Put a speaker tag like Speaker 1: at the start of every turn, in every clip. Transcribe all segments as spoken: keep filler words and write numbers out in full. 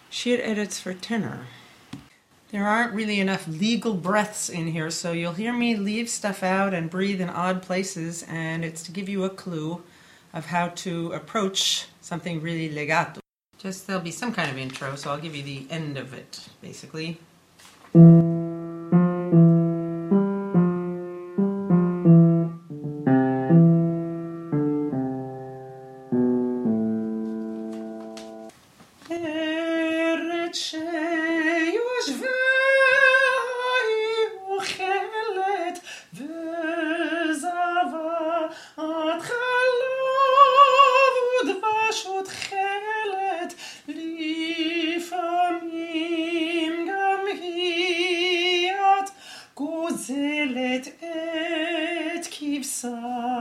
Speaker 1: Shir edits for tenor. There aren't really enough legal breaths in here, so you'll hear me leave stuff out and breathe in odd places, and it's to give you a clue of how to approach something really legato. Just there'll be some kind of intro, so I'll give you the end of it, basically. גוזלת את כבשת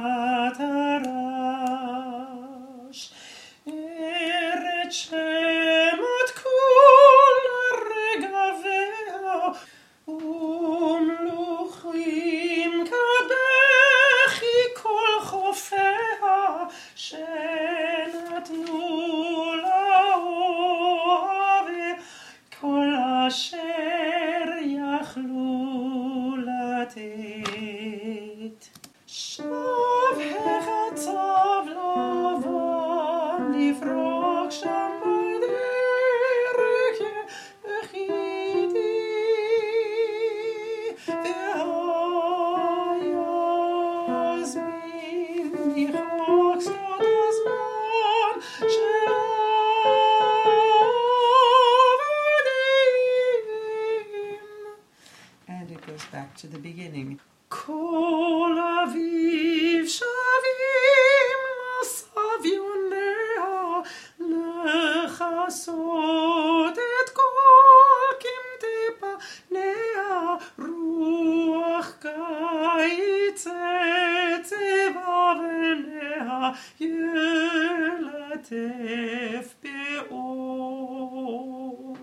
Speaker 1: הרש, ארץ שמות כל רגביה, ומלוכים כבכי כל חופיה, שנתנו לאוהבי כל אשר יכלו לתת. שב החצב לבן לפרוק שם בדרך יחידי, והיזמין יחוק שדות הזמן של העבדים. And it goes back to the beginning. כל אביב שבים לסביוניה, לכסות את כל קמטי פניה, רוח קיץ צבע בניה, ילטף באור.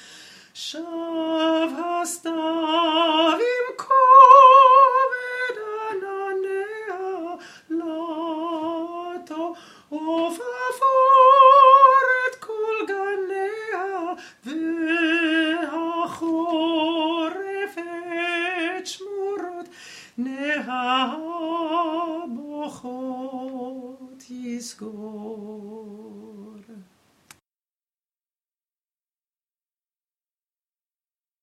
Speaker 1: שב הסתיו עם כובד ענניה, לטו ופפור את כל גניה, והחורף את שמורות נהבוכות יסגור.